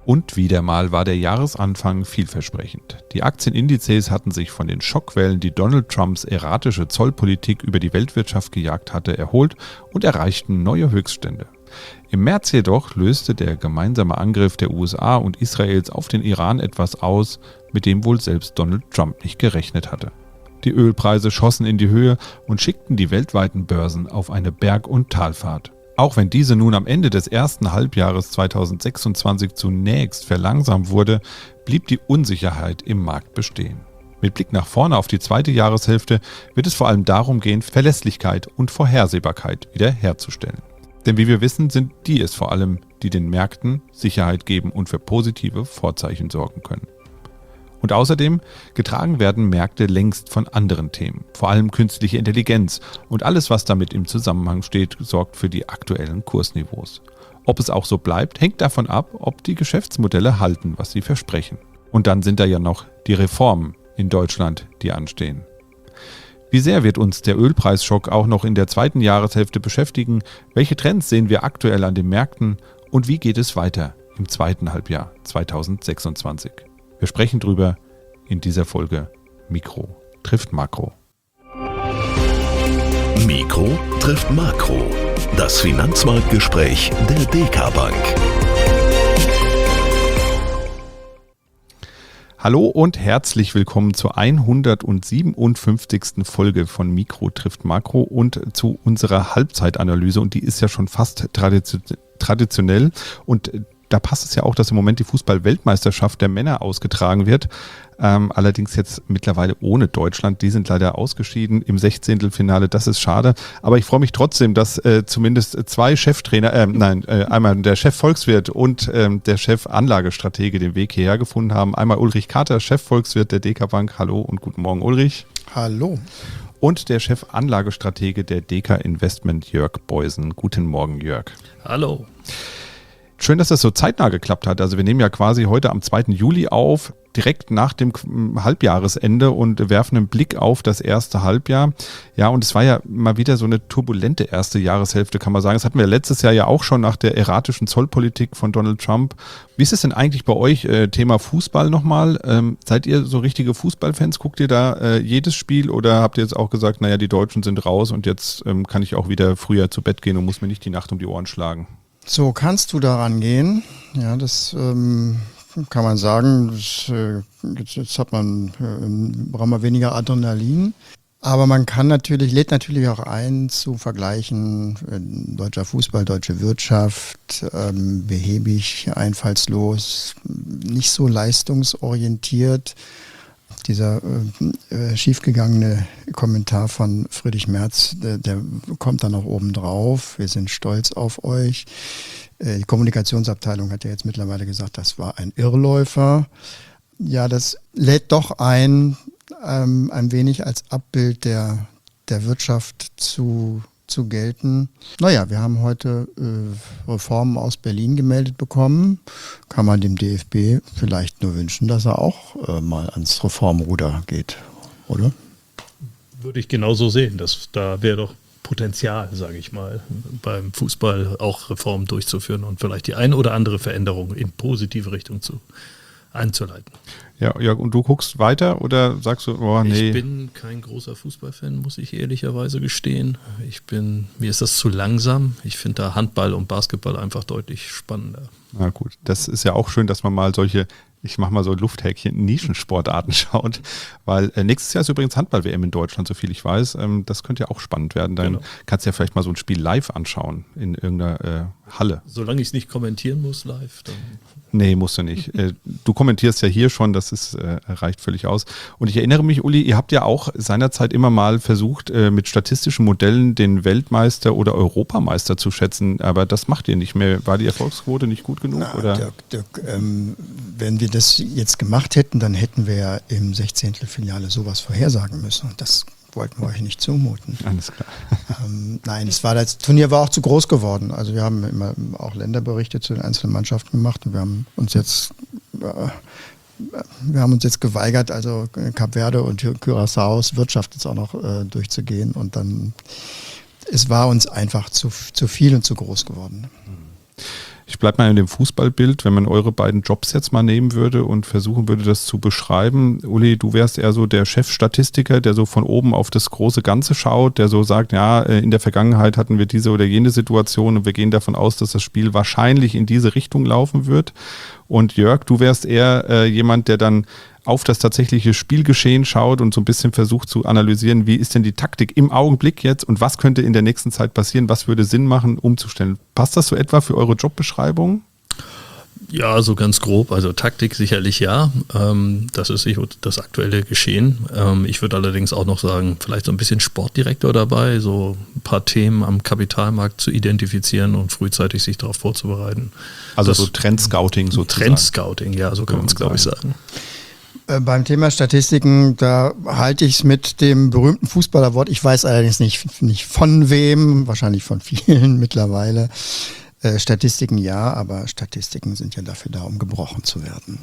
Und wieder mal war der Jahresanfang vielversprechend. Die Aktienindizes hatten sich von den Schockwellen, die Donald Trumps erratische Zollpolitik über die Weltwirtschaft gejagt hatte, erholt und erreichten neue Höchststände. Im März jedoch löste der gemeinsame Angriff der USA und Israels auf den Iran etwas aus, mit dem wohl selbst Donald Trump nicht gerechnet hatte. Die Ölpreise schossen in die Höhe und schickten die weltweiten Börsen auf eine Berg- und Talfahrt. Auch wenn diese nun am Ende des ersten Halbjahres 2026 zunächst verlangsamt wurde, blieb die Unsicherheit im Markt bestehen. Mit Blick nach vorne auf die zweite Jahreshälfte wird es vor allem darum gehen, Verlässlichkeit und Vorhersehbarkeit wiederherzustellen. Denn wie wir wissen, sind die es vor allem, die den Märkten Sicherheit geben und für positive Vorzeichen sorgen können. Und außerdem getragen werden Märkte längst von anderen Themen, vor allem künstliche Intelligenz und alles, was damit im Zusammenhang steht, sorgt für die aktuellen Kursniveaus. Ob es auch so bleibt, hängt davon ab, ob die Geschäftsmodelle halten, was sie versprechen. Und dann sind da ja noch die Reformen in Deutschland, die anstehen. Wie sehr wird uns der Ölpreisschock auch noch in der zweiten Jahreshälfte beschäftigen? Welche Trends sehen wir aktuell an den Märkten? Und wie geht es weiter im zweiten Halbjahr 2026? Wir sprechen drüber in dieser Folge Mikro trifft Makro. Mikro trifft Makro. Das Finanzmarktgespräch der DK Bank. Hallo und herzlich willkommen zur 157. Folge von Mikro trifft Makro und zu unserer Halbzeitanalyse. Und die ist ja schon fast traditionell und da passt es ja auch, dass im Moment die Fußball-Weltmeisterschaft der Männer ausgetragen wird. Allerdings jetzt mittlerweile ohne Deutschland. Die sind leider ausgeschieden im 16. Das ist schade. Aber ich freue mich trotzdem, dass zumindest zwei Cheftrainer, einmal der Chefvolkswirt und der Chef-Anlagestratege den Weg hierher gefunden haben. Einmal Ulrich Kater, Chefvolkswirt der DK Bank. Hallo und guten Morgen, Ulrich. Hallo. Und der Chef-Anlagestratege der DK Investment, Jörg Beusen. Guten Morgen, Jörg. Hallo. Schön, dass das so zeitnah geklappt hat. Also wir nehmen ja quasi heute am 2. Juli auf, direkt nach dem Halbjahresende und werfen einen Blick auf das erste Halbjahr. Ja, und es war ja mal wieder so eine turbulente erste Jahreshälfte, kann man sagen. Das hatten wir letztes Jahr ja auch schon nach der erratischen Zollpolitik von Donald Trump. Wie ist es denn eigentlich bei euch, Thema Fußball nochmal? Seid ihr so richtige Fußballfans? Guckt ihr da jedes Spiel oder habt ihr jetzt auch gesagt, naja, die Deutschen sind raus und jetzt kann ich auch wieder früher zu Bett gehen und muss mir nicht die Nacht um die Ohren schlagen? So kannst du daran gehen. Ja, das kann man sagen. Jetzt braucht man weniger Adrenalin. Aber man kann lädt natürlich auch ein zu vergleichen, deutscher Fußball, deutsche Wirtschaft, behäbig, einfallslos, nicht so leistungsorientiert. Dieser schiefgegangene Kommentar von Friedrich Merz, der kommt dann noch oben drauf. Wir sind stolz auf euch. Die Kommunikationsabteilung hat ja jetzt mittlerweile gesagt, das war ein Irrläufer. Ja, das lädt doch ein wenig als Abbild der Wirtschaft zu gelten. Naja, wir haben heute Reformen aus Berlin gemeldet bekommen. Kann man dem DFB vielleicht nur wünschen, dass er auch mal ans Reformruder geht, oder? Würde ich genauso sehen. Da wäre doch Potenzial, sage ich mal, beim Fußball auch Reformen durchzuführen und vielleicht die eine oder andere Veränderung in positive Richtung einzuleiten. Ja, Jörg, und du guckst weiter oder sagst du, oh nee? Ich bin kein großer Fußballfan, muss ich ehrlicherweise gestehen. Mir ist das zu langsam. Ich finde da Handball und Basketball einfach deutlich spannender. Na gut, das ist ja auch schön, dass man mal solche, ich mache mal so Lufthäkchen, Nischensportarten schaut, weil nächstes Jahr ist übrigens Handball-WM in Deutschland, so viel ich weiß. Das könnte ja auch spannend werden. Dann kannst du ja vielleicht mal so ein Spiel live anschauen in irgendeiner Halle. Solange ich es nicht kommentieren muss live, dann... Nee, musst du nicht. Du kommentierst ja hier schon, das reicht völlig aus. Und ich erinnere mich, Uli, ihr habt ja auch seinerzeit immer mal versucht, mit statistischen Modellen den Weltmeister oder Europameister zu schätzen, aber das macht ihr nicht mehr. War die Erfolgsquote nicht gut genug? Oder? Dirk, wenn wir das jetzt gemacht hätten, dann hätten wir ja im 16. Finale sowas vorhersagen müssen. Und das wollten wir euch nicht zumuten. Alles klar. Nein, das Turnier war auch zu groß geworden. Also wir haben immer auch Länderberichte zu den einzelnen Mannschaften gemacht und wir haben uns jetzt geweigert, also Kap Verde und Curaçaos Wirtschaft jetzt auch noch durchzugehen und dann, es war uns einfach zu viel und zu groß geworden. Ich bleibe mal in dem Fußballbild, wenn man eure beiden Jobs jetzt mal nehmen würde und versuchen würde, das zu beschreiben. Uli, du wärst eher so der Chefstatistiker, der so von oben auf das große Ganze schaut, der so sagt, ja, in der Vergangenheit hatten wir diese oder jene Situation und wir gehen davon aus, dass das Spiel wahrscheinlich in diese Richtung laufen wird. Und Jörg, du wärst eher jemand, der dann auf das tatsächliche Spielgeschehen schaut und so ein bisschen versucht zu analysieren, wie ist denn die Taktik im Augenblick jetzt und was könnte in der nächsten Zeit passieren, was würde Sinn machen, umzustellen. Passt das so etwa für eure Jobbeschreibung? Ja, so ganz grob. Also Taktik sicherlich ja. Das ist das aktuelle Geschehen. Ich würde allerdings auch noch sagen, vielleicht so ein bisschen Sportdirektor dabei, so ein paar Themen am Kapitalmarkt zu identifizieren und frühzeitig sich darauf vorzubereiten. Also so Trendscouting sozusagen. Trendscouting, ja, so kann man es, glaube ich, sagen. Beim Thema Statistiken, da halte ich es mit dem berühmten Fußballerwort. Ich weiß allerdings nicht von wem, wahrscheinlich von vielen mittlerweile. Statistiken ja, aber Statistiken sind ja dafür da, um gebrochen zu werden.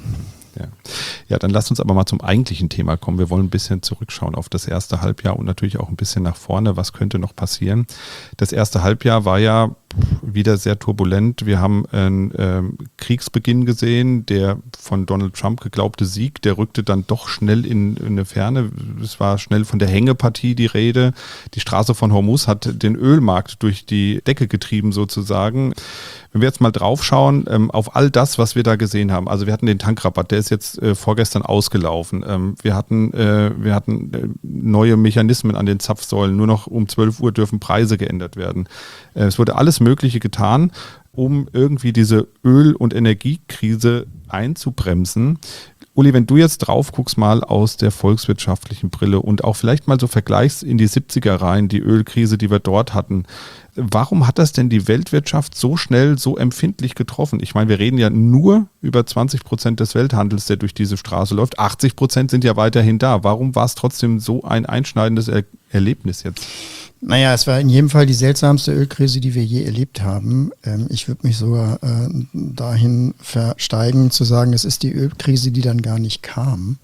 Ja, dann lasst uns aber mal zum eigentlichen Thema kommen. Wir wollen ein bisschen zurückschauen auf das erste Halbjahr und natürlich auch ein bisschen nach vorne. Was könnte noch passieren? Das erste Halbjahr war ja wieder sehr turbulent. Wir haben einen Kriegsbeginn gesehen, der von Donald Trump geglaubte Sieg, der rückte dann doch schnell in eine Ferne. Es war schnell von der Hängepartie die Rede. Die Straße von Hormuz hat den Ölmarkt durch die Decke getrieben sozusagen. Wenn wir jetzt mal drauf schauen, auf all das, was wir da gesehen haben, also wir hatten den Tankrabatt, der ist jetzt vorgestern ausgelaufen. Wir hatten neue Mechanismen an den Zapfsäulen, nur noch um 12 Uhr dürfen Preise geändert werden. Es wurde alles Mögliche getan, um irgendwie diese Öl- und Energiekrise einzubremsen. Uli, wenn du jetzt drauf guckst mal aus der volkswirtschaftlichen Brille und auch vielleicht mal so vergleichst in die 70er rein, die Ölkrise, die wir dort hatten, warum hat das denn die Weltwirtschaft so schnell, so empfindlich getroffen? Ich meine, wir reden ja nur über 20% des Welthandels, der durch diese Straße läuft. 80% sind ja weiterhin da. Warum war es trotzdem so ein einschneidendes Erlebnis jetzt? Naja, es war in jedem Fall die seltsamste Ölkrise, die wir je erlebt haben. Ich würde mich sogar dahin versteigen, zu sagen, es ist die Ölkrise, die dann gar nicht kam.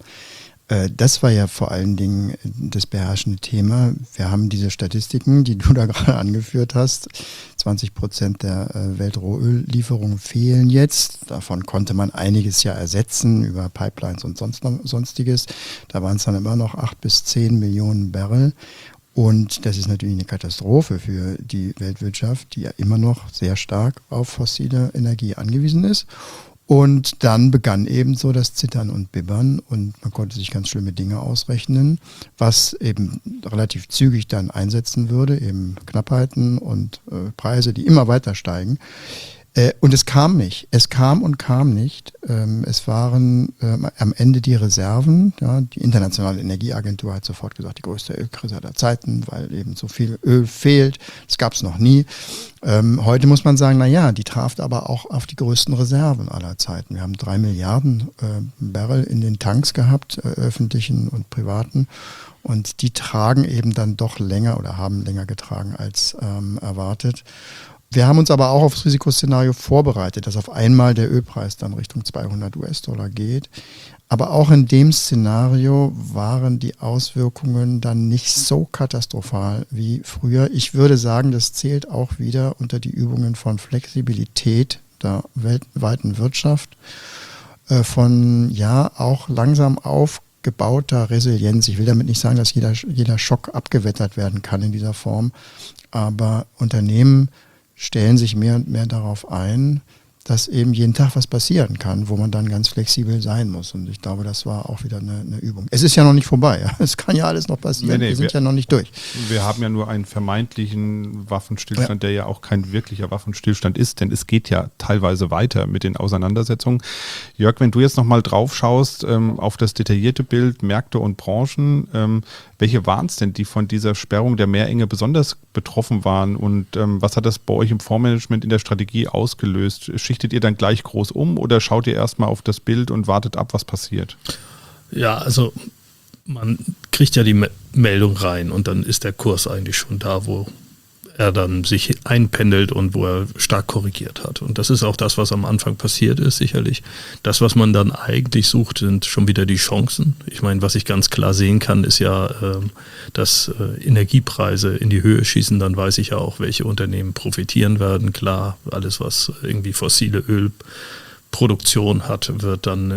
Das war ja vor allen Dingen das beherrschende Thema. Wir haben diese Statistiken, die du da gerade angeführt hast. 20% der Weltrohöllieferungen fehlen jetzt. Davon konnte man einiges ja ersetzen über Pipelines und Sonstiges. Da waren es dann immer noch 8 bis 10 Millionen Barrel. Und das ist natürlich eine Katastrophe für die Weltwirtschaft, die ja immer noch sehr stark auf fossile Energie angewiesen ist. Und dann begann eben so das Zittern und Bibbern und man konnte sich ganz schlimme Dinge ausrechnen, was eben relativ zügig dann einsetzen würde, eben Knappheiten und Preise, die immer weiter steigen. Und es kam nicht. Es kam und kam nicht. Es waren am Ende die Reserven. Ja, die Internationale Energieagentur hat sofort gesagt, die größte Ölkrise aller Zeiten, weil eben so viel Öl fehlt. Das gab es noch nie. Heute muss man sagen, naja, die traf aber auch auf die größten Reserven aller Zeiten. Wir haben 3 Milliarden Barrel in den Tanks gehabt, öffentlichen und privaten. Und die tragen eben dann doch länger oder haben länger getragen als erwartet. Wir haben uns aber auch auf das Risikoszenario vorbereitet, dass auf einmal der Ölpreis dann Richtung 200 US-Dollar geht. Aber auch in dem Szenario waren die Auswirkungen dann nicht so katastrophal wie früher. Ich würde sagen, das zählt auch wieder unter die Übungen von Flexibilität der weltweiten Wirtschaft, von ja auch langsam aufgebauter Resilienz. Ich will damit nicht sagen, dass jeder Schock abgewettert werden kann in dieser Form, aber Unternehmen stellen sich mehr und mehr darauf ein, dass eben jeden Tag was passieren kann, wo man dann ganz flexibel sein muss. Und ich glaube, das war auch wieder eine Übung. Es ist ja noch nicht vorbei. Ja? Es kann ja alles noch passieren. Wir sind ja noch nicht durch. Wir haben ja nur einen vermeintlichen Waffenstillstand, der ja auch kein wirklicher Waffenstillstand ist, denn es geht ja teilweise weiter mit den Auseinandersetzungen. Jörg, wenn du jetzt nochmal drauf schaust auf das detaillierte Bild, Märkte und Branchen, welche waren es denn, die von dieser Sperrung der Meerenge besonders betroffen waren und was hat das bei euch im Fondsmanagement in der Strategie ausgelöst? Schichtet ihr dann gleich groß um oder schaut ihr erstmal auf das Bild und wartet ab, was passiert? Ja, also man kriegt ja die Meldung rein und dann ist der Kurs eigentlich schon da, wo er dann sich einpendelt und wo er stark korrigiert hat. Und das ist auch das, was am Anfang passiert ist, sicherlich. Das, was man dann eigentlich sucht, sind schon wieder die Chancen. Ich meine, was ich ganz klar sehen kann, ist ja, dass Energiepreise in die Höhe schießen. Dann weiß ich ja auch, welche Unternehmen profitieren werden. Klar, alles, was irgendwie fossile Ölproduktion hat, wird dann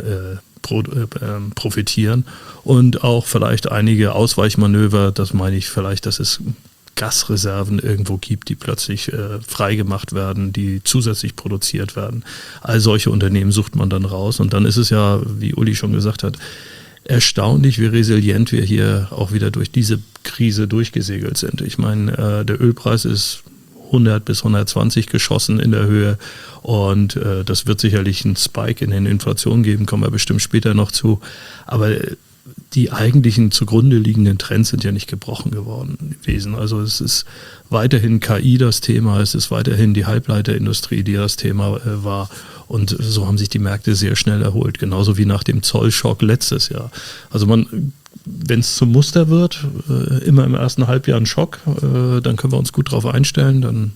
profitieren. Und auch vielleicht einige Ausweichmanöver, das meine ich vielleicht, dass es Gasreserven irgendwo gibt, die plötzlich freigemacht werden, die zusätzlich produziert werden. All solche Unternehmen sucht man dann raus. Und dann ist es ja, wie Uli schon gesagt hat, erstaunlich, wie resilient wir hier auch wieder durch diese Krise durchgesegelt sind. Ich meine, der Ölpreis ist 100 bis 120 geschossen in der Höhe und das wird sicherlich einen Spike in den Inflationen geben, kommen wir bestimmt später noch zu. Aber die eigentlichen zugrunde liegenden Trends sind ja nicht gebrochen gewesen. Also es ist weiterhin KI das Thema, es ist weiterhin die Halbleiterindustrie, die das Thema war. Und so haben sich die Märkte sehr schnell erholt, genauso wie nach dem Zollschock letztes Jahr. Also wenn es zum Muster wird, immer im ersten Halbjahr ein Schock, dann können wir uns gut darauf einstellen. Dann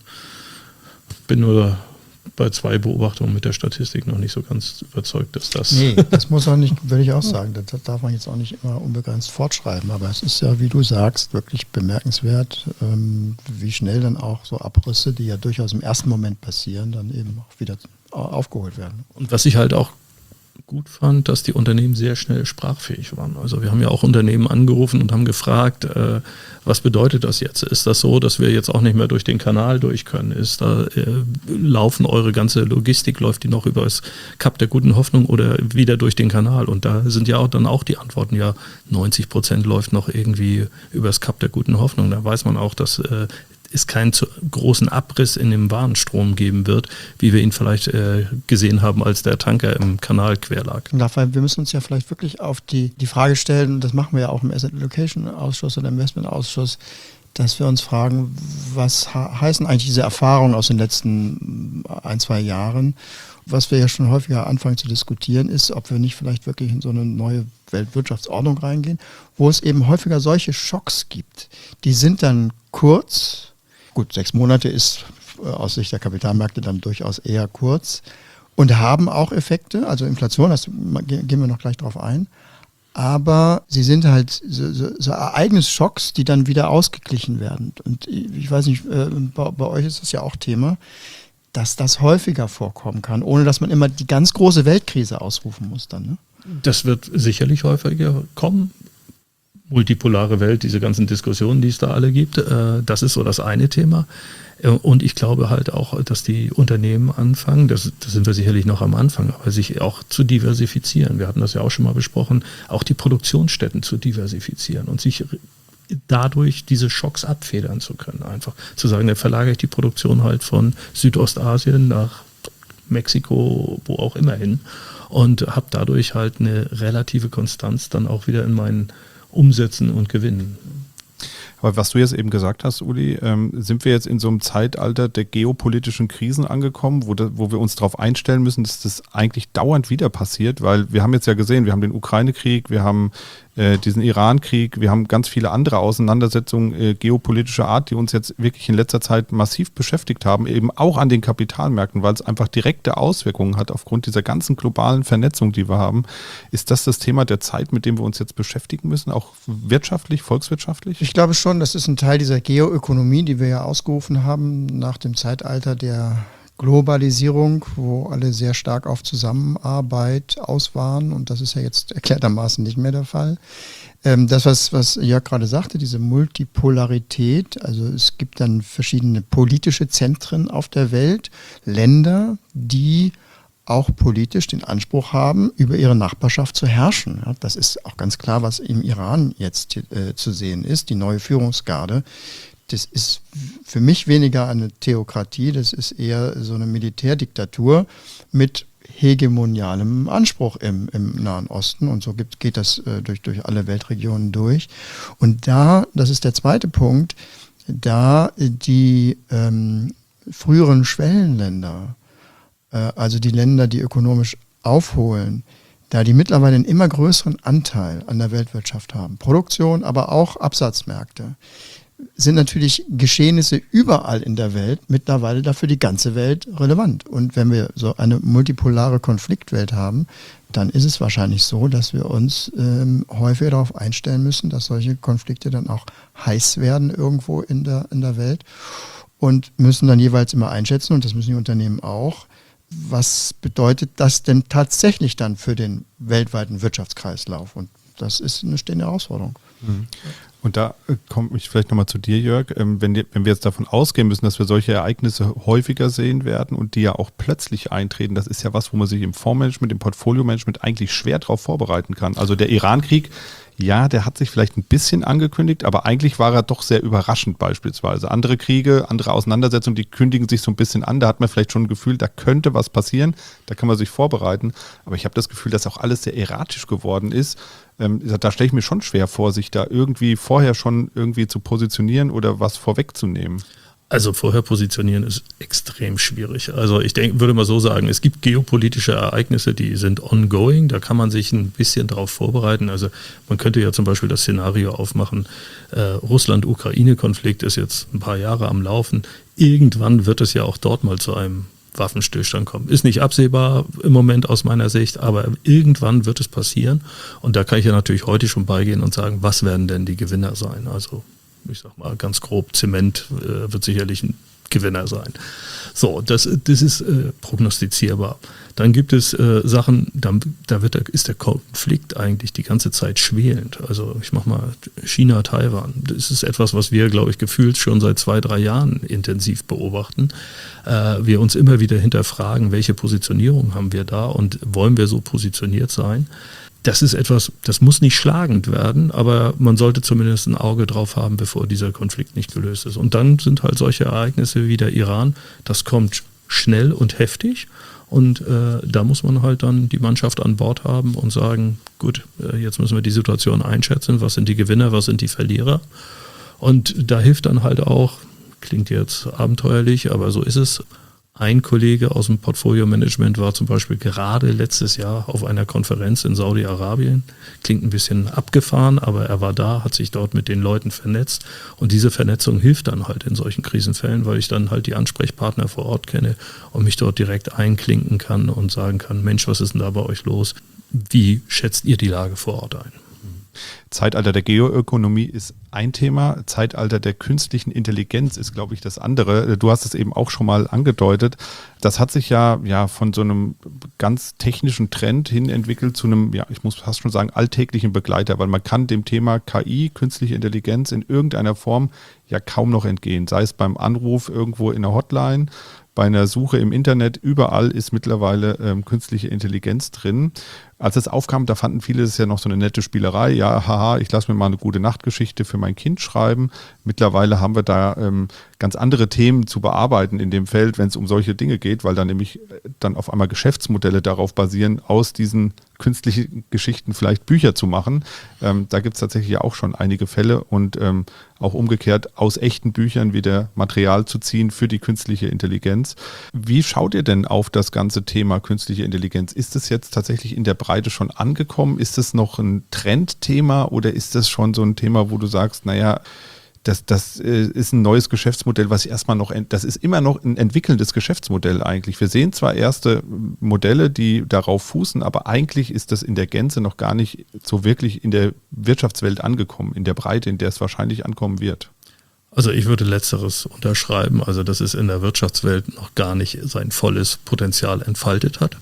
bin nur bei 2 Beobachtungen mit der Statistik noch nicht so ganz überzeugt, dass das... Nee, das muss auch nicht, würde ich auch sagen, das darf man jetzt auch nicht immer unbegrenzt fortschreiben, aber es ist ja, wie du sagst, wirklich bemerkenswert, wie schnell dann auch so Abrisse, die ja durchaus im ersten Moment passieren, dann eben auch wieder aufgeholt werden. Und was ich halt auch gut fand, dass die Unternehmen sehr schnell sprachfähig waren. Also wir haben ja auch Unternehmen angerufen und haben gefragt, was bedeutet das jetzt? Ist das so, dass wir jetzt auch nicht mehr durch den Kanal durch können? Ist da laufen eure ganze Logistik, läuft die noch über das Kap der Guten Hoffnung oder wieder durch den Kanal? Und da sind ja auch dann auch die Antworten, ja 90% läuft noch irgendwie über das Kap der Guten Hoffnung. Da weiß man auch, dass es keinen großen Abriss in dem Warenstrom geben wird, wie wir ihn vielleicht gesehen haben, als der Tanker im Kanal quer lag. Wir müssen uns ja vielleicht wirklich auf die Frage stellen, das machen wir ja auch im Asset Allocation Ausschuss oder Investment Ausschuss, dass wir uns fragen, was heißen eigentlich diese Erfahrungen aus den letzten 1-2 Jahren? Was wir ja schon häufiger anfangen zu diskutieren, ist, ob wir nicht vielleicht wirklich in so eine neue Weltwirtschaftsordnung reingehen, wo es eben häufiger solche Schocks gibt. Die sind dann kurz. Gut, 6 Monate ist aus Sicht der Kapitalmärkte dann durchaus eher kurz und haben auch Effekte, also Inflation, das gehen wir noch gleich drauf ein, aber sie sind halt so Ereignisschocks, die dann wieder ausgeglichen werden. Und ich weiß nicht, bei euch ist das ja auch Thema, dass das häufiger vorkommen kann, ohne dass man immer die ganz große Weltkrise ausrufen muss dann. Ne? Das wird sicherlich häufiger kommen. Multipolare Welt, diese ganzen Diskussionen, die es da alle gibt, das ist so das eine Thema. Und ich glaube halt auch, dass die Unternehmen anfangen, das sind wir sicherlich noch am Anfang, aber sich auch zu diversifizieren. Wir hatten das ja auch schon mal besprochen, auch die Produktionsstätten zu diversifizieren und sich dadurch diese Schocks abfedern zu können. Einfach zu sagen, dann verlagere ich die Produktion halt von Südostasien nach Mexiko, wo auch immer hin und habe dadurch halt eine relative Konstanz dann auch wieder in meinen Umsetzen und Gewinnen. Aber was du jetzt eben gesagt hast, Uli, sind wir jetzt in so einem Zeitalter der geopolitischen Krisen angekommen, wo wir uns darauf einstellen müssen, dass das eigentlich dauernd wieder passiert, weil wir haben jetzt ja gesehen, wir haben den Ukraine-Krieg, wir haben diesen Iran-Krieg, wir haben ganz viele andere Auseinandersetzungen geopolitischer Art, die uns jetzt wirklich in letzter Zeit massiv beschäftigt haben, eben auch an den Kapitalmärkten, weil es einfach direkte Auswirkungen hat aufgrund dieser ganzen globalen Vernetzung, die wir haben. Ist das Thema der Zeit, mit dem wir uns jetzt beschäftigen müssen, auch wirtschaftlich, volkswirtschaftlich? Ich glaube schon, das ist ein Teil dieser Geoökonomie, die wir ja ausgerufen haben nach dem Zeitalter der Globalisierung, wo alle sehr stark auf Zusammenarbeit aus waren und das ist ja jetzt erklärtermaßen nicht mehr der Fall. Das, was Jörg gerade sagte, diese Multipolarität, also es gibt dann verschiedene politische Zentren auf der Welt, Länder, die auch politisch den Anspruch haben, über ihre Nachbarschaft zu herrschen. Ja, das ist auch ganz klar, was im Iran jetzt zu sehen ist, die neue Führungsgarde. Das ist für mich weniger eine Theokratie, das ist eher so eine Militärdiktatur mit hegemonialem Anspruch im Nahen Osten und so geht das durch alle Weltregionen durch. Und das ist der zweite Punkt, da die früheren Schwellenländer, also die Länder, die ökonomisch aufholen, da die mittlerweile einen immer größeren Anteil an der Weltwirtschaft haben, Produktion, aber auch Absatzmärkte, sind natürlich Geschehnisse überall in der Welt mittlerweile dafür die ganze Welt relevant. Und wenn wir so eine multipolare Konfliktwelt haben, dann ist es wahrscheinlich so, dass wir uns häufiger darauf einstellen müssen, dass solche Konflikte dann auch heiß werden irgendwo in der Welt und müssen dann jeweils immer einschätzen, und das müssen die Unternehmen auch, was bedeutet das denn tatsächlich dann für den weltweiten Wirtschaftskreislauf? Und das ist eine stehende Herausforderung. Und da komme ich vielleicht nochmal zu dir, Jörg. Wenn wir jetzt davon ausgehen müssen, dass wir solche Ereignisse häufiger sehen werden und die ja auch plötzlich eintreten, das ist ja was, wo man sich im Fondsmanagement, im Portfolio-Management eigentlich schwer darauf vorbereiten kann. Also der Iran-Krieg, ja, der hat sich vielleicht ein bisschen angekündigt, aber eigentlich war er doch sehr überraschend beispielsweise. Andere Kriege, andere Auseinandersetzungen, die kündigen sich so ein bisschen an. Da hat man vielleicht schon ein Gefühl, da könnte was passieren, da kann man sich vorbereiten. Aber ich habe das Gefühl, dass auch alles sehr erratisch geworden ist. Da stelle ich mir schon schwer vor, sich da irgendwie vorher schon irgendwie zu positionieren oder was vorwegzunehmen. Also vorher positionieren ist extrem schwierig. Also ich würde mal so sagen, es gibt geopolitische Ereignisse, die sind ongoing, da kann man sich ein bisschen drauf vorbereiten. Also man könnte ja zum Beispiel das Szenario aufmachen, Russland-Ukraine-Konflikt ist jetzt ein paar Jahre am Laufen. Irgendwann wird es ja auch dort mal zu einem Waffenstillstand kommen. Ist nicht absehbar im Moment aus meiner Sicht, aber irgendwann wird es passieren. Und da kann ich ja natürlich heute schon beigehen und sagen, was werden denn die Gewinner sein? Also ich sag mal ganz grob, Zement wird sicherlich ein Gewinner sein. So, das ist prognostizierbar. Dann gibt es Sachen, ist der Konflikt eigentlich die ganze Zeit schwelend. Also ich mache mal China, Taiwan. Das ist etwas, was wir, glaube ich, gefühlt schon seit 2-3 Jahren intensiv beobachten. Wir uns immer wieder hinterfragen, welche Positionierung haben wir da und wollen wir so positioniert sein? Das ist etwas, das muss nicht schlagend werden, aber man sollte zumindest ein Auge drauf haben, bevor dieser Konflikt nicht gelöst ist. Und dann sind halt solche Ereignisse wie der Iran, das kommt schnell und heftig und da muss man halt dann die Mannschaft an Bord haben und sagen, gut, jetzt müssen wir die Situation einschätzen, was sind die Gewinner, was sind die Verlierer. Und da hilft dann halt auch, klingt jetzt abenteuerlich, aber so ist es. Ein Kollege aus dem Portfolio-Management war zum Beispiel gerade letztes Jahr auf einer Konferenz in Saudi-Arabien. Klingt ein bisschen abgefahren, aber er war da, hat sich dort mit den Leuten vernetzt. Und diese Vernetzung hilft dann halt in solchen Krisenfällen, weil ich dann halt die Ansprechpartner vor Ort kenne und mich dort direkt einklinken kann und sagen kann, Mensch, was ist denn da bei euch los? Wie schätzt ihr die Lage vor Ort ein? Zeitalter der Geoökonomie ist ein Thema, Zeitalter der künstlichen Intelligenz ist, glaube ich, das andere. Du hast es eben auch schon mal angedeutet. Das hat sich ja von so einem ganz technischen Trend hin entwickelt zu einem, ich muss fast schon sagen, alltäglichen Begleiter, weil man kann dem Thema KI, künstliche Intelligenz in irgendeiner Form ja kaum noch entgehen. Sei es beim Anruf irgendwo in der Hotline, bei einer Suche im Internet, überall ist mittlerweile künstliche Intelligenz drin. Als es aufkam, da fanden viele es ja noch so eine nette Spielerei. Ja, haha, ich lasse mir mal eine gute Nachtgeschichte für mein Kind schreiben. Mittlerweile haben wir da ganz andere Themen zu bearbeiten in dem Feld, wenn es um solche Dinge geht, weil dann nämlich dann auf einmal Geschäftsmodelle darauf basieren, aus diesen künstlichen Geschichten vielleicht Bücher zu machen. Da gibt es tatsächlich ja auch schon einige Fälle und auch umgekehrt aus echten Büchern wieder Material zu ziehen für die künstliche Intelligenz. Wie schaut ihr denn auf das ganze Thema künstliche Intelligenz? Ist es jetzt tatsächlich in der Breite schon angekommen? Ist es noch ein Trendthema oder ist das schon so ein Thema, wo du sagst, naja, das ist ein neues Geschäftsmodell, was erstmal noch, das ist immer noch ein entwickelndes Geschäftsmodell eigentlich. Wir sehen zwar erste Modelle, die darauf fußen, aber eigentlich ist das in der Gänze noch gar nicht so wirklich in der Wirtschaftswelt angekommen, in der Breite, in der es wahrscheinlich ankommen wird. Also ich würde Letzteres unterschreiben, also dass es in der Wirtschaftswelt noch gar nicht sein volles Potenzial entfaltet hat.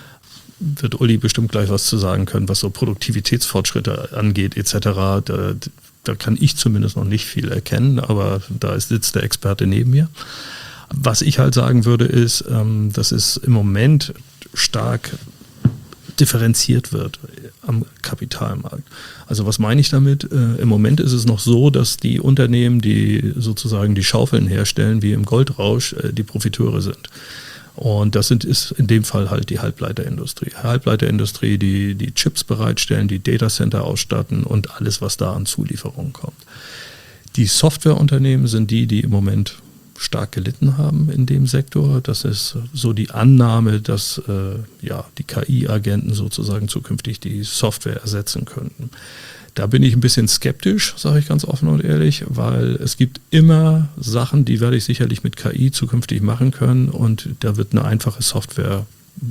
Wird Uli bestimmt gleich was zu sagen können, was so Produktivitätsfortschritte angeht etc., da kann ich zumindest noch nicht viel erkennen, aber da sitzt der Experte neben mir. Was ich halt sagen würde, ist, dass es im Moment stark differenziert wird am Kapitalmarkt. Also was meine ich damit? Im Moment ist es noch so, dass die Unternehmen, die sozusagen die Schaufeln herstellen, wie im Goldrausch, die Profiteure sind. Und das ist in dem Fall halt die Halbleiterindustrie, die Chips bereitstellen, die Datacenter ausstatten und alles, was da an Zulieferungen kommt. Die Softwareunternehmen sind die im Moment stark gelitten haben in dem Sektor. Das ist so die Annahme, dass die KI-Agenten sozusagen zukünftig die Software ersetzen könnten. Da bin ich ein bisschen skeptisch, sage ich ganz offen und ehrlich, weil es gibt immer Sachen, die werde ich sicherlich mit KI zukünftig machen können und da wird eine einfache Software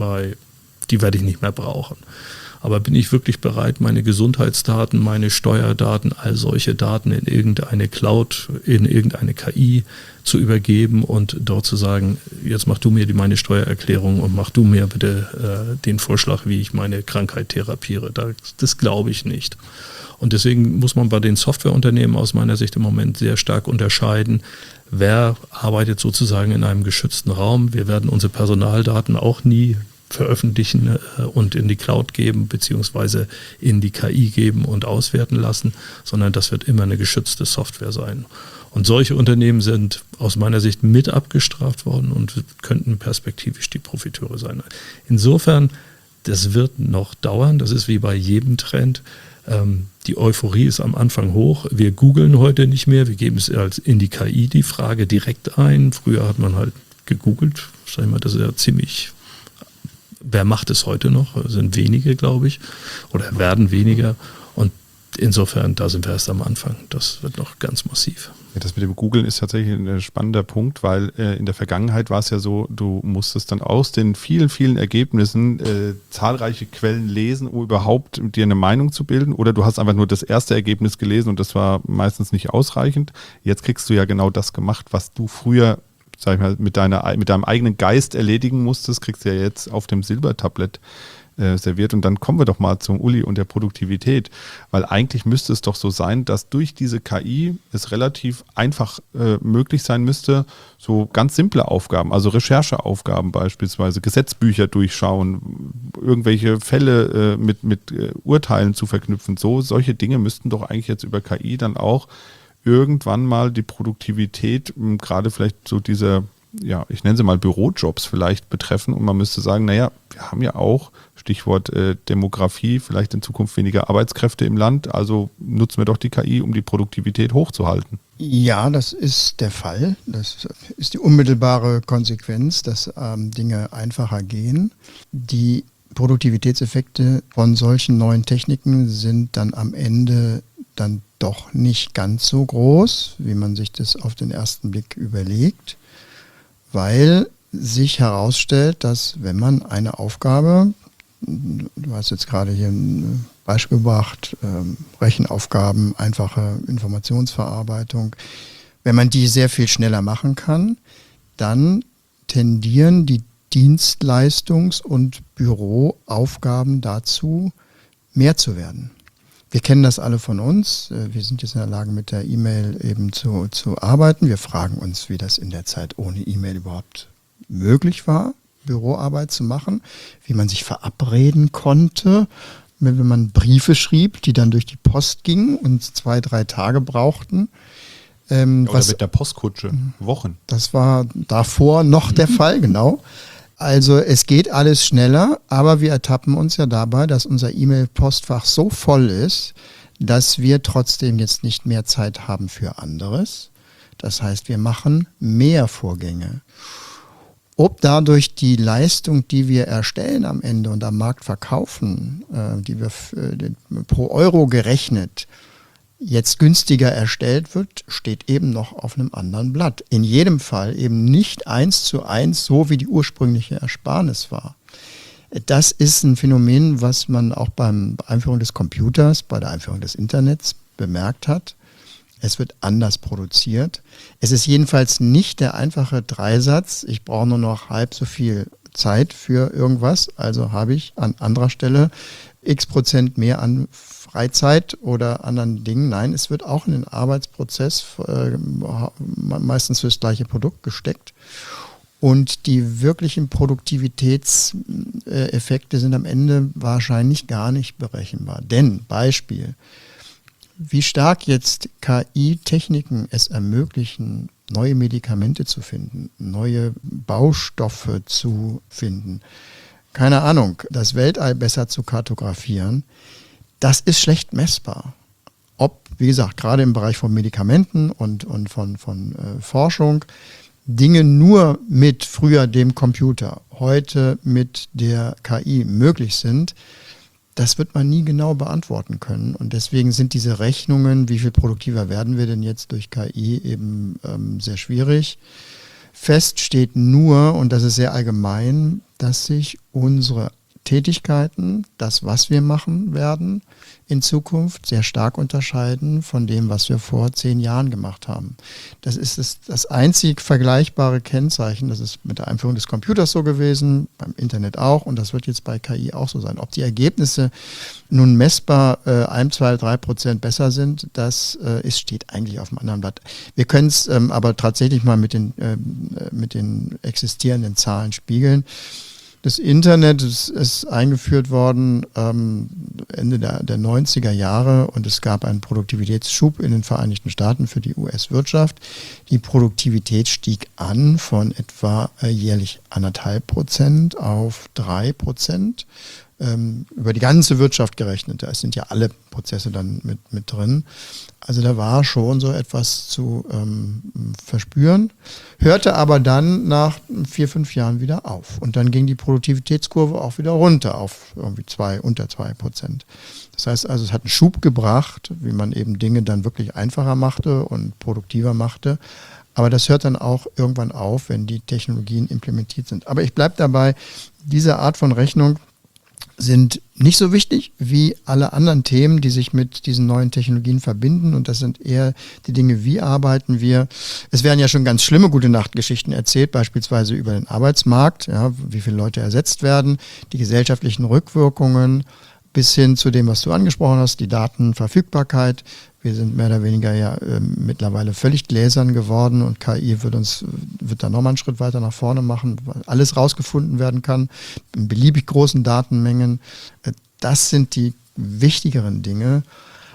die werde ich nicht mehr brauchen. Aber bin ich wirklich bereit, meine Gesundheitsdaten, meine Steuerdaten, all solche Daten in irgendeine Cloud, in irgendeine KI zu übergeben und dort zu sagen, jetzt mach du mir meine Steuererklärung und mach du mir bitte den Vorschlag, wie ich meine Krankheit therapiere. Das glaube ich nicht. Und deswegen muss man bei den Softwareunternehmen aus meiner Sicht im Moment sehr stark unterscheiden, wer arbeitet sozusagen in einem geschützten Raum. Wir werden unsere Personaldaten auch nie veröffentlichen und in die Cloud geben, beziehungsweise in die KI geben und auswerten lassen, sondern das wird immer eine geschützte Software sein. Und solche Unternehmen sind aus meiner Sicht mit abgestraft worden und könnten perspektivisch die Profiteure sein. Insofern, das wird noch dauern, das ist wie bei jedem Trend. Die Euphorie ist am Anfang hoch. Wir googeln heute nicht mehr, wir geben es als in die KI die Frage direkt ein. Früher hat man halt gegoogelt, sag ich mal, das ist ja ziemlich... Wer macht es heute noch? Das sind wenige, glaube ich, oder werden weniger. Und insofern, da sind wir erst am Anfang. Das wird noch ganz massiv. Ja, das mit dem Googlen ist tatsächlich ein spannender Punkt, weil in der Vergangenheit war es ja so, du musstest dann aus den vielen, vielen Ergebnissen zahlreiche Quellen lesen, um überhaupt dir eine Meinung zu bilden. Oder du hast einfach nur das erste Ergebnis gelesen und das war meistens nicht ausreichend. Jetzt kriegst du ja genau das gemacht, was du früher, sag ich mal, mit deinem eigenen Geist erledigen musstest, kriegst du ja jetzt auf dem Silbertablett serviert. Und dann kommen wir doch mal zum Uli und der Produktivität, weil eigentlich müsste es doch so sein, dass durch diese KI es relativ einfach möglich sein müsste, so ganz simple Aufgaben, also Rechercheaufgaben beispielsweise, Gesetzbücher durchschauen, irgendwelche Fälle mit Urteilen zu verknüpfen. Solche Dinge müssten doch eigentlich jetzt über KI dann auch irgendwann mal die Produktivität, gerade vielleicht so diese, ja, ich nenne sie mal Bürojobs vielleicht betreffen und man müsste sagen, naja, wir haben ja auch, Stichwort Demografie, vielleicht in Zukunft weniger Arbeitskräfte im Land, also nutzen wir doch die KI, um die Produktivität hochzuhalten. Ja, das ist der Fall. Das ist die unmittelbare Konsequenz, dass Dinge einfacher gehen. Die Produktivitätseffekte von solchen neuen Techniken sind dann am Ende dann doch nicht ganz so groß, wie man sich das auf den ersten Blick überlegt, weil sich herausstellt, dass wenn man eine Aufgabe, du hast jetzt gerade hier ein Beispiel gebracht, Rechenaufgaben, einfache Informationsverarbeitung, wenn man die sehr viel schneller machen kann, dann tendieren die Dienstleistungs- und Büroaufgaben dazu, mehr zu werden. Wir kennen das alle von uns. Wir sind jetzt in der Lage, mit der E-Mail eben zu arbeiten. Wir fragen uns, wie das in der Zeit ohne E-Mail überhaupt möglich war, Büroarbeit zu machen, wie man sich verabreden konnte, wenn man Briefe schrieb, die dann durch die Post gingen und 2-3 Tage brauchten. Oder mit der Postkutsche, Wochen. Das war davor noch der Fall, genau. Also es geht alles schneller, aber wir ertappen uns ja dabei, dass unser E-Mail-Postfach so voll ist, dass wir trotzdem jetzt nicht mehr Zeit haben für anderes. Das heißt, wir machen mehr Vorgänge. Ob dadurch die Leistung, die wir erstellen am Ende und am Markt verkaufen, die wir pro Euro gerechnet, jetzt günstiger erstellt wird, steht eben noch auf einem anderen Blatt. In jedem Fall eben nicht 1:1, so wie die ursprüngliche Ersparnis war. Das ist ein Phänomen, was man auch beim Einführung des Computers, bei der Einführung des Internets bemerkt hat. Es wird anders produziert. Es ist jedenfalls nicht der einfache Dreisatz, ich brauche nur noch halb so viel Zeit für irgendwas, also habe ich an anderer Stelle x% mehr an Freizeit oder anderen Dingen. Nein, es wird auch in den Arbeitsprozess meistens fürs gleiche Produkt gesteckt. Und die wirklichen Produktivitätseffekte sind am Ende wahrscheinlich gar nicht berechenbar. Denn, Beispiel, wie stark jetzt KI-Techniken es ermöglichen, neue Medikamente zu finden, neue Baustoffe zu finden, keine Ahnung, das Weltall besser zu kartografieren, das ist schlecht messbar. Ob, wie gesagt, gerade im Bereich von Medikamenten und von Forschung, Dinge nur mit früher dem Computer, heute mit der KI möglich sind, Das wird man nie genau beantworten können. Und deswegen sind diese Rechnungen, wie viel produktiver werden wir denn jetzt durch KI, eben sehr schwierig. Fest steht nur, und das ist sehr allgemein, dass sich unsere Tätigkeiten, das, was wir machen werden, in Zukunft sehr stark unterscheiden von dem, was wir vor 10 Jahren gemacht haben. Das ist das einzig vergleichbare Kennzeichen. Das ist mit der Einführung des Computers so gewesen, beim Internet auch, und das wird jetzt bei KI auch so sein. Ob die Ergebnisse nun messbar 1, 2, 3% besser sind, das steht eigentlich auf dem anderen Blatt. Wir können es aber tatsächlich mal mit den existierenden Zahlen spiegeln. Das Internet ist eingeführt worden Ende der 90er Jahre und es gab einen Produktivitätsschub in den Vereinigten Staaten für die US-Wirtschaft. Die Produktivität stieg an von etwa jährlich 1,5% auf 3%. Über die ganze Wirtschaft gerechnet. Da sind ja alle Prozesse dann mit drin. Also da war schon so etwas zu verspüren, hörte aber dann nach 4, 5 Jahren wieder auf. Und dann ging die Produktivitätskurve auch wieder runter auf irgendwie unter 2%. Das heißt also, es hat einen Schub gebracht, wie man eben Dinge dann wirklich einfacher machte und produktiver machte. Aber das hört dann auch irgendwann auf, wenn die Technologien implementiert sind. Aber ich bleibe dabei, diese Art von Rechnung sind nicht so wichtig wie alle anderen Themen, die sich mit diesen neuen Technologien verbinden. Und das sind eher die Dinge, wie arbeiten wir. Es werden ja schon ganz schlimme Gute-Nacht-Geschichten erzählt, beispielsweise über den Arbeitsmarkt, ja, wie viele Leute ersetzt werden, die gesellschaftlichen Rückwirkungen, bis hin zu dem, was du angesprochen hast, die Datenverfügbarkeit. Wir sind mehr oder weniger ja mittlerweile völlig gläsern geworden und KI wird da nochmal einen Schritt weiter nach vorne machen, weil alles rausgefunden werden kann, in beliebig großen Datenmengen. Das sind die wichtigeren Dinge,